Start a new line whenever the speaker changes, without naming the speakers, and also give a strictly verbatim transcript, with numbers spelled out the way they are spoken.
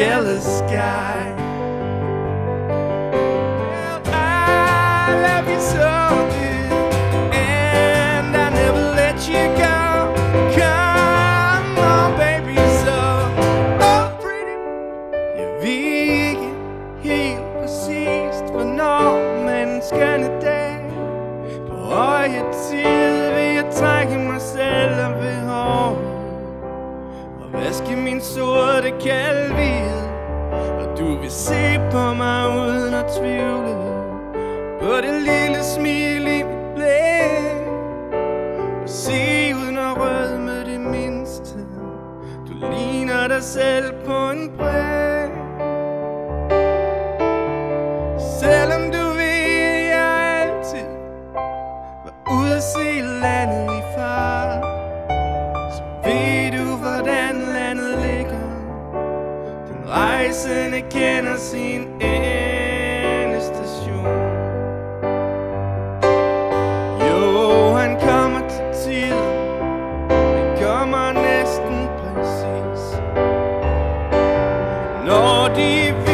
yellow sky. Well, I love you so good, and I never let you go. Come on, baby, so oh pretty. Jeg ved ikke helt præcist, hvornår menneskerne dag. På høje tid vil jeg trække mig selv op ved håret og vaske min sorte kalvide. Og du vil se på mig uden at tvivle på det lille smil i mit blik, og se uden at rødme det mindste. Du ligner dig selv på en prik. Selvom du ved, jeg altid var ude at se landet i fart, så ved du, hvordan landet ligger. Den rejsende kender sin endestation. Jo, han kommer til tiden, han kommer næsten præcis, når de